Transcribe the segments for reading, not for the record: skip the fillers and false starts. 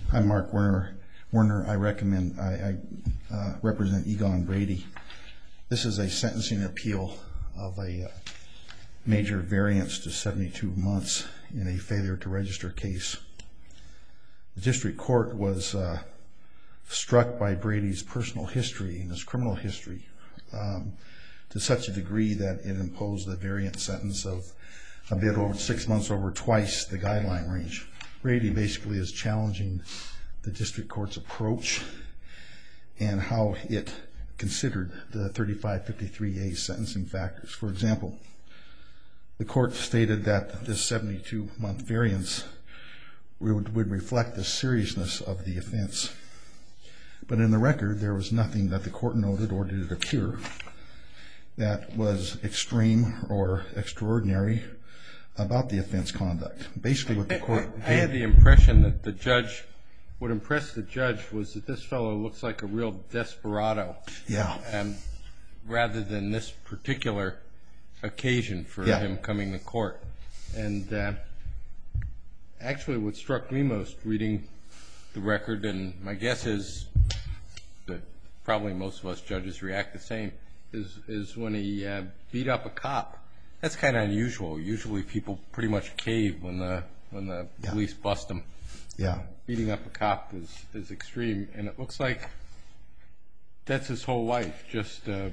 I'm Mark Werner. I represent Egon Brady. This is a sentencing appeal of a major variance to 72 months in a failure to register case. The district court was struck by Brady's personal history and his criminal history to such a degree that it imposed a variant sentence of a bit over 6 months over twice the guideline range. Brady basically is challenging the district court's approach and how it considered the 3553A sentencing factors. For example, the court stated that this 72-month variance would reflect the seriousness of the offense. But in the record, there was nothing that the court noted, or did it appear, that was extreme or extraordinary about the offense conduct. Basically what the court did... I had the impression that the judge, what impressed the judge was that this fellow looks like a real desperado. Yeah. Rather than this particular occasion for him coming to court. And actually what struck me most reading the record, and my guess is that probably most of us judges react the same, is when he beat up a cop. That's kind of unusual. Usually people pretty much cave when the police bust them. Yeah. Beating up a cop is extreme, and it looks like that's his whole life, just a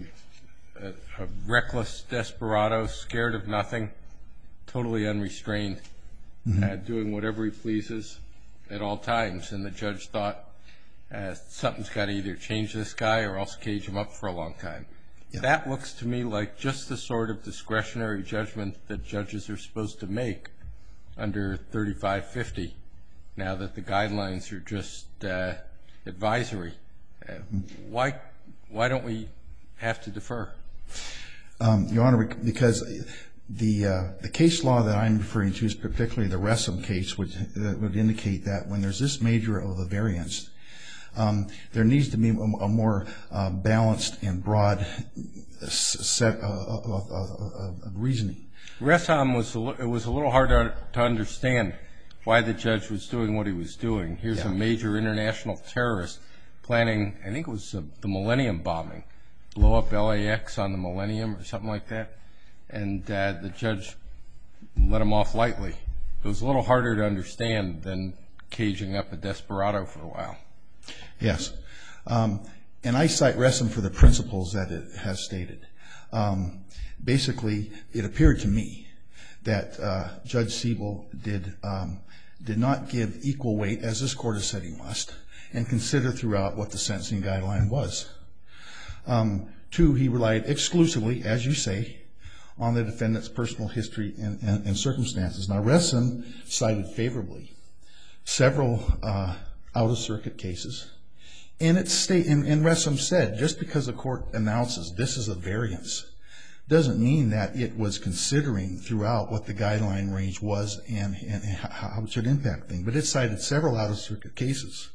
reckless desperado, scared of nothing, totally unrestrained, doing whatever he pleases at all times. And the judge thought something's got to either change this guy or else cage him up for a long time. Yeah. That looks to me like just the sort of discretionary judgment that judges are supposed to make under 3550, now that the guidelines are just advisory. Why don't we have to defer? Your Honor, because the case law that I'm referring to is particularly the Ressam case, which would indicate that when there's this major of a variance, there needs to be a more balanced and broad set of reasoning. Ressam was a little hard to understand why the judge was doing what he was doing. Here's a major international terrorist planning, I think it was the Millennium bombing, blow up LAX on the Millennium or something like that, and the judge let him off lightly. It was a little harder to understand than caging up a desperado for a while. Yes. And I cite Ressam for the principles that it has stated. Basically, it appeared to me that Judge Siebel did not give equal weight, as this court has said he must, and consider throughout what the sentencing guideline was. Two, he relied exclusively, as you say, on the defendant's personal history and circumstances. Now, Ressam cited favorably several out-of-circuit cases, and Ressam said, just because the court announces this is a variance, doesn't mean that it was considering throughout what the guideline range was and how it should impact things. But it cited several out-of-circuit cases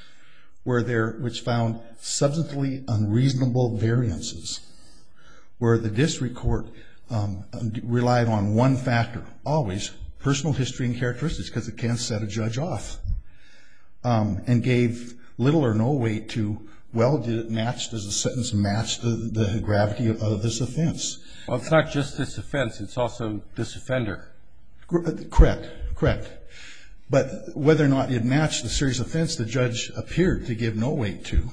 which found substantively unreasonable variances, where the district court relied on one factor, always personal history and characteristics, because it can't set a judge off, and gave little or no weight to, well, does the sentence match the gravity of this offense? Well, it's not just this offense, it's also this offender. Correct. But whether or not it matched the serious offense, the judge appeared to give no weight to.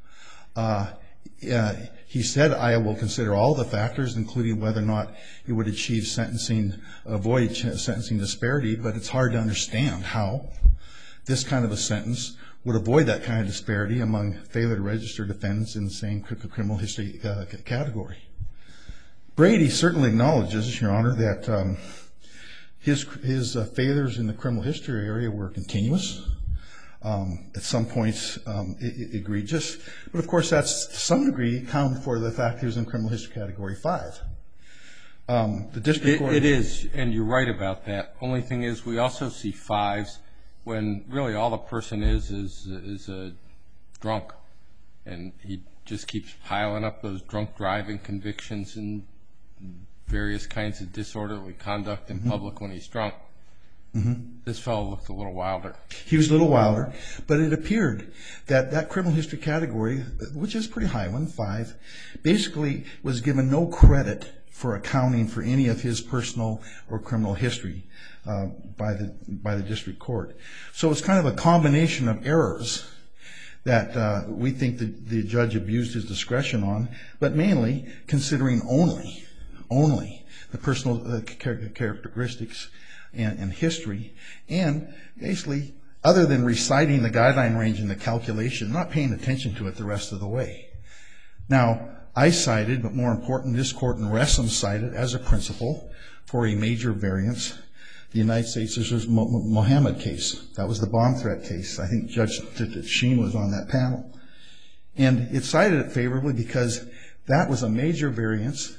He said, I will consider all the factors, including whether or not it would avoid sentencing disparity, but it's hard to understand how this kind of a sentence would avoid that kind of disparity among failure to register defendants in the same criminal history category. Brady certainly acknowledges, Your Honor, that his failures in the criminal history area were continuous, at some points egregious, but of course that's to some degree accounted for the fact he was in criminal history category 5. The district court... It is, and you're right about that. Only thing is we also see 5s when really all the person is a drunk, and he just keeps piling up those drunk driving convictions and various kinds of disorderly conduct in public when he's drunk. This fellow looked a little wilder. He was a little wilder, but it appeared that that criminal history category, which is a pretty high one, 5, basically was given no credit for accounting for any of his personal or criminal history by the district court. So it's kind of a combination of errors that we think that the judge abused his discretion on, but mainly considering only the personal characteristics and history, and basically, other than reciting the guideline range in the calculation, not paying attention to it the rest of the way. Now, I cited, but more important, this court in Ressam cited as a principle for a major variance, the United States v. Mohammed case. That was the bomb threat case. I think Judge Sheen was on that panel. And it cited it favorably because that was a major variance,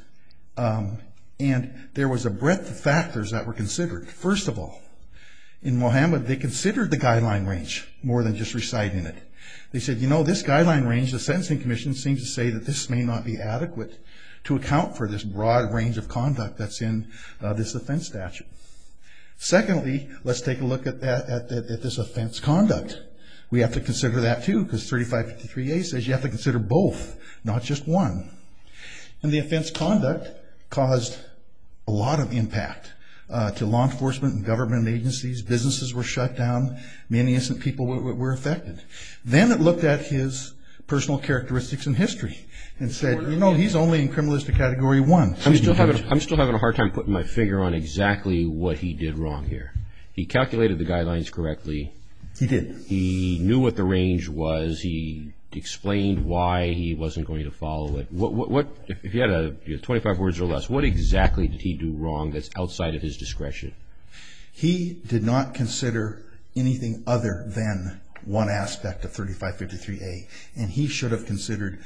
and there was a breadth of factors that were considered. First of all, in Mohammed, they considered the guideline range more than just reciting it. They said, you know, this guideline range, the Sentencing Commission seems to say that this may not be adequate to account for this broad range of conduct that's in this offense statute. Secondly, let's take a look at this offense conduct. We have to consider that too, because 3553A says you have to consider both, not just one. And the offense conduct caused a lot of impact to law enforcement and government agencies. Businesses were shut down. Many innocent people were affected. Then it looked at his personal characteristics and history and said, you know, he's only in criminal history category 1. I'm still having a hard time putting my finger on exactly what he did wrong here. He calculated the guidelines correctly. He did. He knew what the range was. He explained why he wasn't going to follow it. What if you had 25 words or less, what exactly did he do wrong that's outside of his discretion? He did not consider anything other than one aspect of 3553A, and he should have considered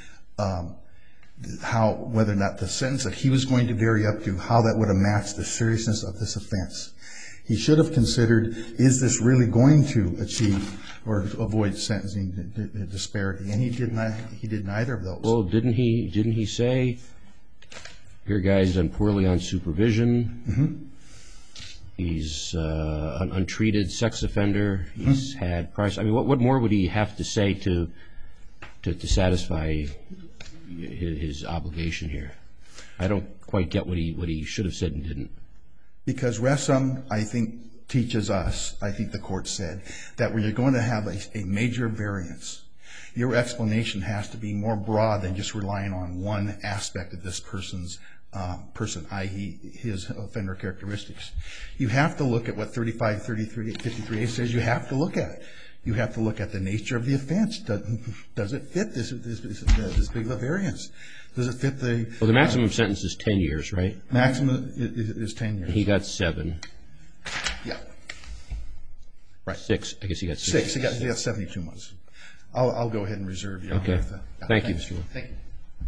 whether or not the sentence that he was going to vary up to, how that would have matched the seriousness of this offense. He should have considered, is this really going to achieve or avoid sentencing disparity? And he did neither of those. Well, didn't he say, your guy's done poorly on supervision. Mm-hmm. He's an untreated sex offender. He's had price. I mean, what more would he have to say to satisfy his obligation here? I don't quite get what he should have said and didn't. Because Ressam, I think, teaches us, I think the court said, that when you're going to have a major variance, your explanation has to be more broad than just relying on one aspect of this person, i.e. his offender characteristics. You have to look at what 3553A says you have to look at. You have to look at the nature of the offense. Does it fit this big of a variance? Does it fit the... Well, the maximum sentence is 10 years, right? Maximum is 10 years. He got 7. Yeah. Right. 6. I guess he got 6. He got 72 months. I'll go ahead and reserve you. Okay. Thank you, Mr. Wood. Thank you.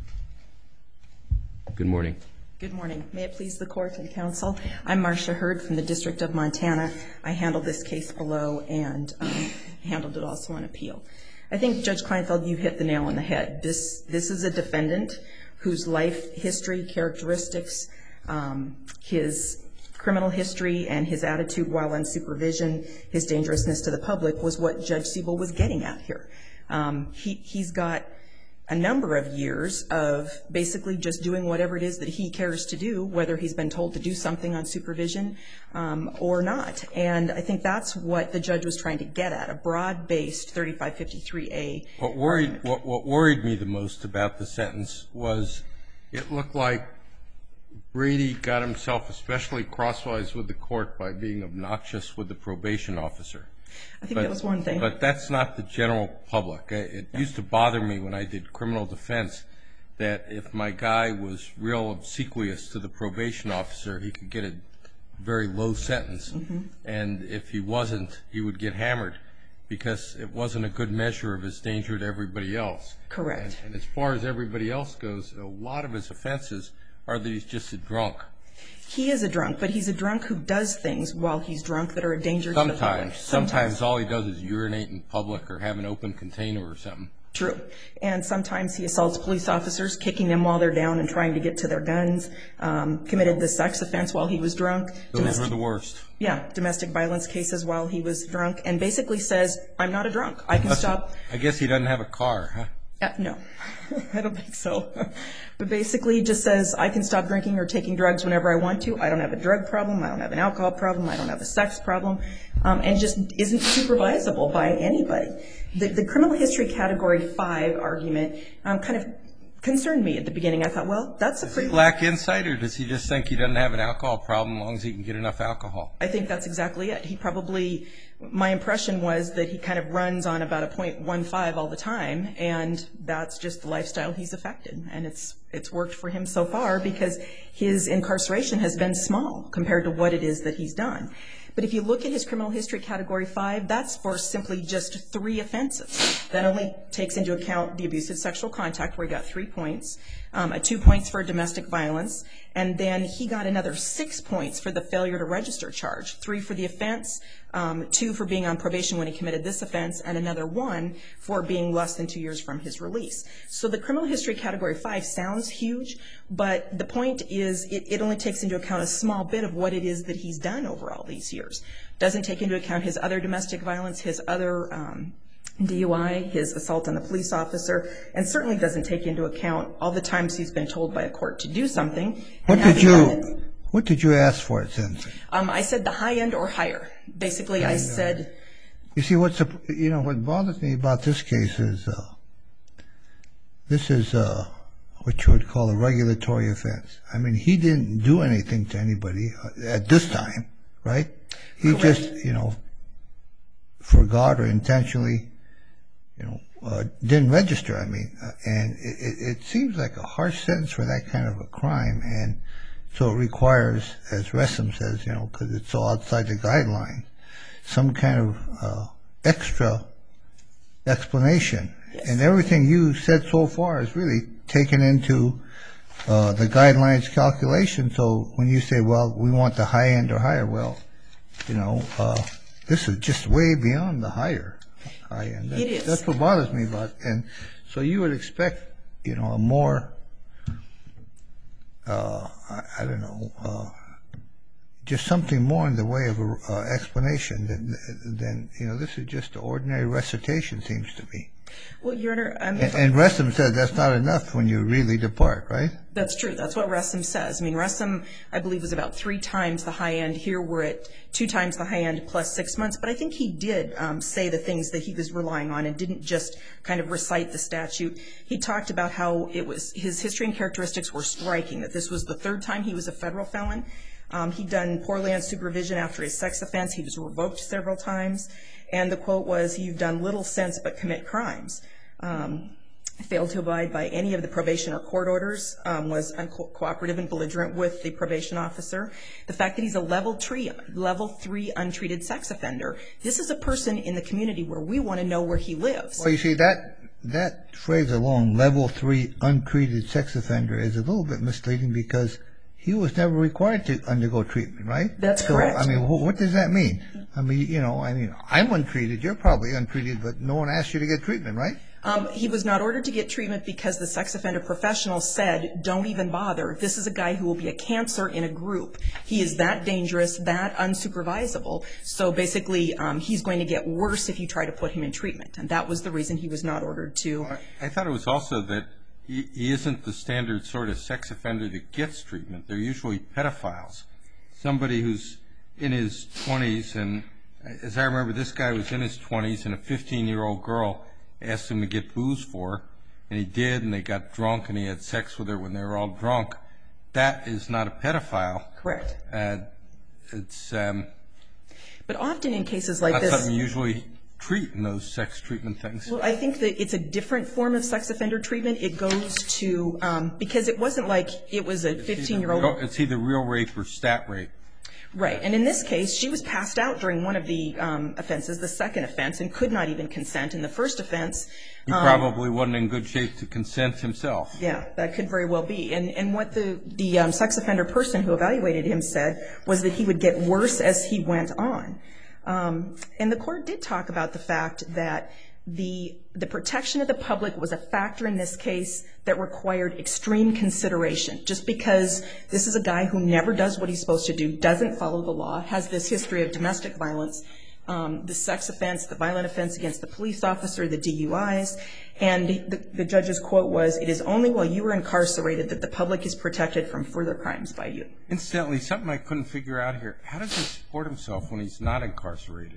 Good morning. Good morning. May it please the court and counsel. I'm Marcia Hurd from the District of Montana. I handled this case below and handled it also on appeal. I think, Judge Kleinfeld, you hit the nail on the head. This is a defendant whose life history, characteristics, his criminal history, and his attitude while on supervision, his dangerousness to the public was what Judge Siebel was getting at here. He's got a number of years of basically just doing whatever it is that he cares to do, whether he's been told to do something on supervision or not. And I think that's what the judge was trying to get at, a broad-based 3553A. What worried me the most about the sentence was it looked like Brady got himself especially crosswise with the court by being obnoxious with the probation officer. I think that was one thing. But that's not the general public. It used to bother me when I did criminal defense that if my guy was real obsequious to the probation officer, he could get a very low sentence. Mm-hmm. And if he wasn't, he would get hammered because it wasn't a good measure of his danger to everybody else. Correct. And as far as everybody else goes, a lot of his offenses are that he's just a drunk. He is a drunk, but he's a drunk who does things while he's drunk that are a danger to the public. Sometimes all he does is urinate in public or have an open container or something. True. And sometimes he assaults police officers, kicking them while they're down and trying to get to their guns, committed the sex offense while he was drunk. Those were the worst. Yeah, domestic violence cases while he was drunk, and basically says, I'm not a drunk. I can stop. I guess he doesn't have a car, huh? No, I don't think so. But basically just says, I can stop drinking or taking drugs whenever I want to. I don't have a drug problem. I don't have an alcohol problem. I don't have a sex problem. And just isn't supervisable by anybody. The criminal history category 5 argument kind of concerned me at the beginning. I thought, well, that's a pretty... Does he lack insight, or does he just think he doesn't have an alcohol problem as long as he can get enough alcohol? I think that's exactly it. He probably, my impression was that he kind of runs on about a 0.15 all the time, and that's just the lifestyle he's affected. And it's worked for him so far because his incarceration has been small compared to what it is that he's done. But if you look at his criminal history category 5, that's for simply just 3 offenses. That only takes into account the abusive sexual contact, where he got 3 points, 2 points for domestic violence, and then he got another 6 points for the failure to register charge, 3 for the offense, 2 for being on probation when he committed this offense, and another 1 for being less than 2 years from his release. So the criminal history category 5 sounds huge, but the point is it only takes into account a small bit of what it is that he's done over all these years. Doesn't take into account his other domestic violence, his other DUI, his assault on the police officer, and certainly doesn't take into account all the times he's been told by a court to do something. What did you ask for at sentencing? I said the high end or higher. Basically, I said... You see, what bothers me about this case is this is what you would call a regulatory offense. I mean, he didn't do anything to anybody at this time, right? He Correct. just, forgot or intentionally, didn't register. I mean, and it seems like a harsh sentence for that kind of a crime, and so it requires, as Ressam says, because it's so outside the guidelines, some kind of extra explanation. Yes. And everything you said so far is really taken into the guidelines calculation. So when you say, well, we want the high end or higher, well, this is just way beyond the high end. It is. That's what bothers me about it. And so you would expect, a more, I don't know, just something more in the way of explanation than this is just ordinary recitation, seems to me. Well, Your Honor, and Ressam said that's not enough when you really depart, right? That's true. That's what Ressam says. I mean, Ressam, I believe, was about 3 times the high end. Here we're at 2 times the high end plus 6 months. But I think he did say the things that he was relying on and didn't just kind of recite the statute. He talked about how his history and characteristics were striking, that this was the 3rd time he was a federal felon. He'd done poorly on supervision after his sex offense. He was revoked several times. And the quote was, "You've done little sense but commit crimes." Failed to abide by any of the probation or court orders, was uncooperative and belligerent with the probation officer. The fact that he's a level 3 untreated sex offender. This is a person in the community where we want to know where he lives. Well, you see, that phrase alone, level 3 untreated sex offender, is a little bit misleading because he was never required to undergo treatment, right? That's correct. I mean, what does that mean? I mean, I'm untreated. You're probably untreated, but no one asked you to get treatment, right? He was not ordered to get treatment because the sex offender professional said, don't even bother. This is a guy who will be a cancer in a group. He is that dangerous, that unsupervisable. So basically, he's going to get worse if you try to put him in treatment. And that was the reason he was not ordered to. I thought it was also that he isn't the standard sort of sex offender that gets treatment. They're usually pedophiles. Somebody who's in his 20s, and as I remember, this guy was in his 20s, and a 15-year-old girl asked him to get booze for her, and he did, and they got drunk, and he had sex with her when they were all drunk. That is not a pedophile. Correct. It's but often in cases like this, not something you usually treat in those sex treatment things. Well, I think that it's a different form of sex offender treatment. It goes to, because it wasn't like it was a 15-year-old. It's either real rape or stat rape. Right. And in this case, she was passed out during one of the offenses, the second offense, and could not even consent. In the first offense, he probably wasn't in good shape to consent himself. Yeah, that could very well be. And what the sex offender person who evaluated him said was that he would get worse as he went on. And the court did talk about the fact that the protection of the public was a factor in this case that required extreme consideration. Just because this is a guy who never does what he's supposed to do, doesn't follow the law, has this history of domestic violence, the sex offense, the violent offense against the police officer, the DUIs, and the judge's quote was, "It is only while you are incarcerated that the public is protected from further crimes by you." Incidentally, something I couldn't figure out here. How does he support himself when he's not incarcerated?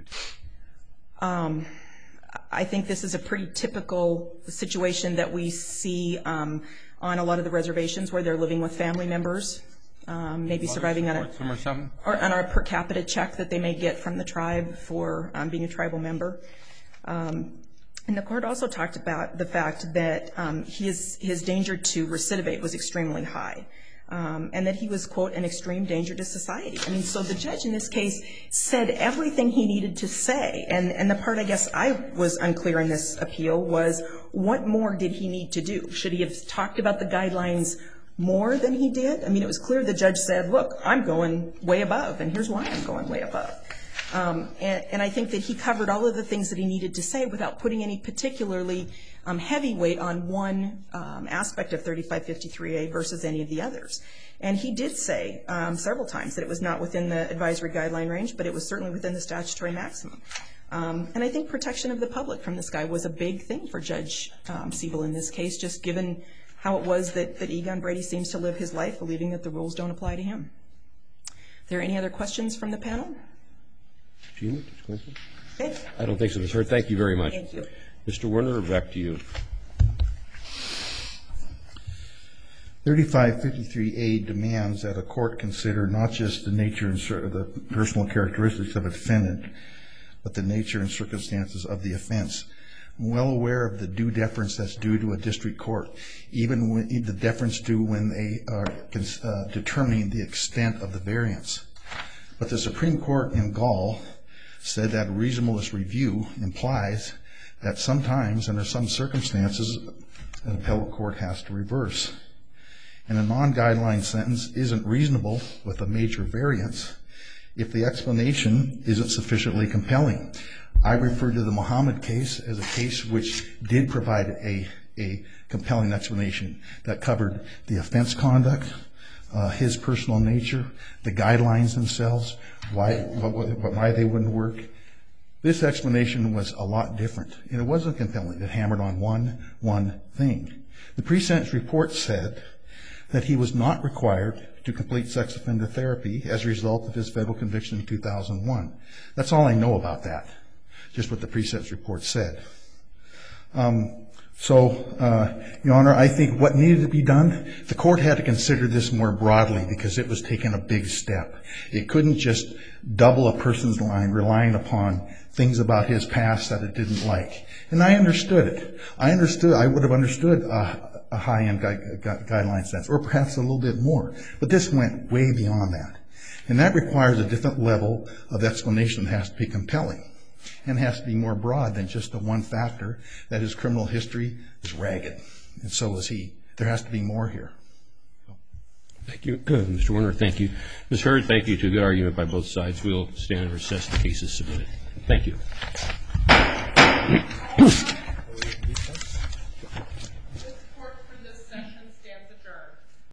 I think this is a pretty typical situation that we see on a lot of the reservations where they're living with family members, maybe surviving on a per capita check that they may get from the tribe for being a tribal member. And the court also talked about the fact that his danger to recidivate was extremely high. And that he was, quote, an extreme danger to society. I mean, so the judge in this case said everything he needed to say. And the part I guess I was unclear in this appeal was, what more did he need to do? Should he have talked about the guidelines more than he did? I mean, it was clear the judge said, look, I'm going way above, and here's why I'm going way above. And I think that he covered all of the things that he needed to say without putting any particularly heavy weight on one aspect of 3553A versus any of the others. And he did say several times that it was not within the advisory guideline range, but it was certainly within the statutory maximum. And I think protection of the public from this guy was a big thing for Judge Siebel in this case, just given how it was that Egon Brady seems to live his life believing that the rules don't apply to him. Are there any other questions from the panel? Gina? Okay. I don't think so, Ms. Hurd. Thank you very much. Thank you. Mr. Werner, back to you. 3553A demands that a court consider not just the nature and the personal characteristics of a defendant, but the nature and circumstances of the offense. I'm well aware of the due deference that's due to a district court, even when the deference due when they are determining the extent of the variance. But the Supreme Court in Gall said that reasonableness review implies that sometimes, under some circumstances, an appellate court has to reverse. And a non-guideline sentence isn't reasonable with a major variance if the explanation isn't sufficiently compelling. I refer to the Muhammad case as a case which did provide a compelling explanation that covered the offense conduct, his personal nature, the guidelines themselves, why they wouldn't work. This explanation was a lot different, and it wasn't compelling. It hammered on one thing. The pre-sentence report said that he was not required to complete sex offender therapy as a result of his federal conviction in 2001. That's all I know about that, just what the pre-sentence report said. Your Honor, I think what needed to be done, the court had to consider this more broadly because it was taking a big step. It couldn't just double a person's line relying upon things about his past that it didn't like. And I understood it. I would have understood a high-end guideline sentence, or perhaps a little bit more. But this went way beyond that. And that requires a different level of explanation that has to be compelling and has to be more broad than just the one factor that his criminal history is ragged. And so is he. There has to be more here. Thank you, Mr. Werner. Thank you. Ms. Hurd, thank you. To a good argument by both sides. We'll stand and recess. The case is submitted. Thank you.